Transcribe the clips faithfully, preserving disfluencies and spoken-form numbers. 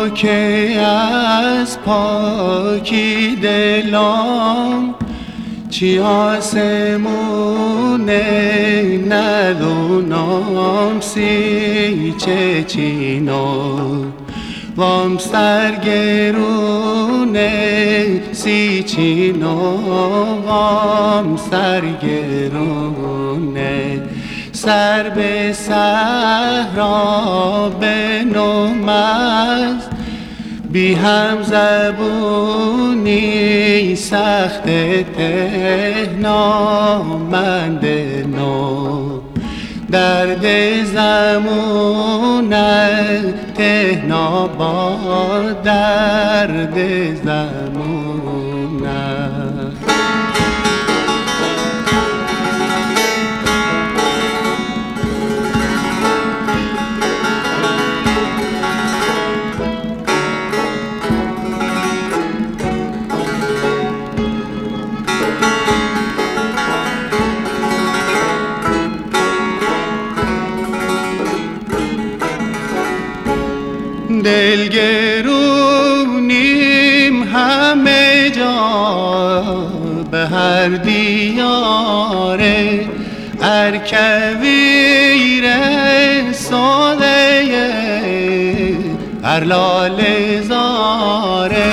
ما که از پاکی دلم چی آسمونه ندونم سی چه چینو وام سرگرونه سی چینو وام سرگرونه سر به صحرا بنم است بی هم زبونی سخت تهنامند نو درد زمونت تهنا با درد زمونت دلگرونیم همه جا به هر دیاره ارکویر ساله هر لاله زاره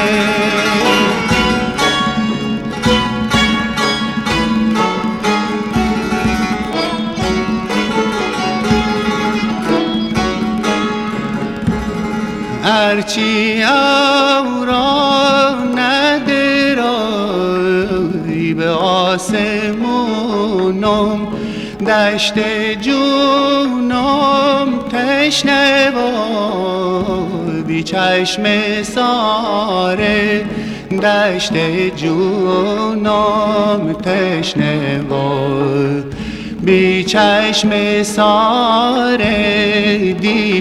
هرچی او را ندرایی به آسمونم دشت جونم تشنه و بی چشم ساره دشت جونم تشنه و بی چشم ساره دی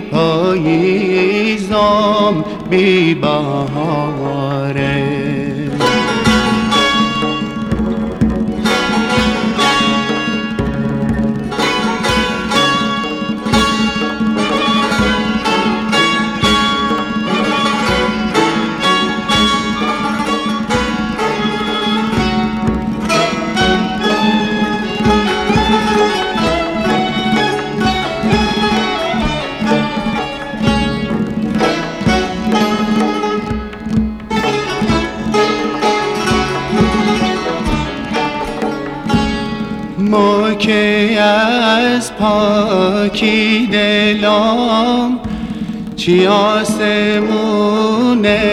پاییزم بی بهاره ما که از پاکی دلم چی آسمونه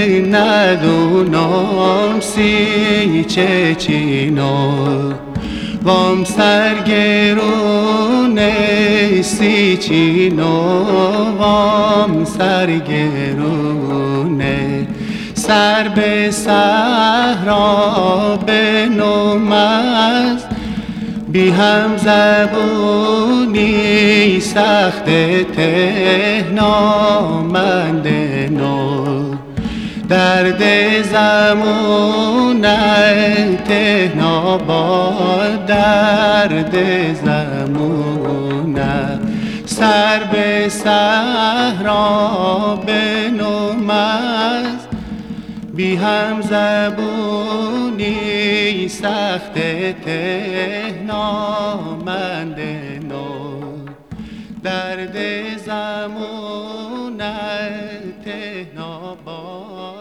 ندونم سی چه چینو وام سرگرونه سی چینو وام سرگرونه سر به صحرا بنم است بی هم زبونی سخت تهنامند نو درد زمونت تهنا با درد زمونت سر به صحرا بنم است بی هم زبونی سخت تهنامند نو درد زمونت تهنا با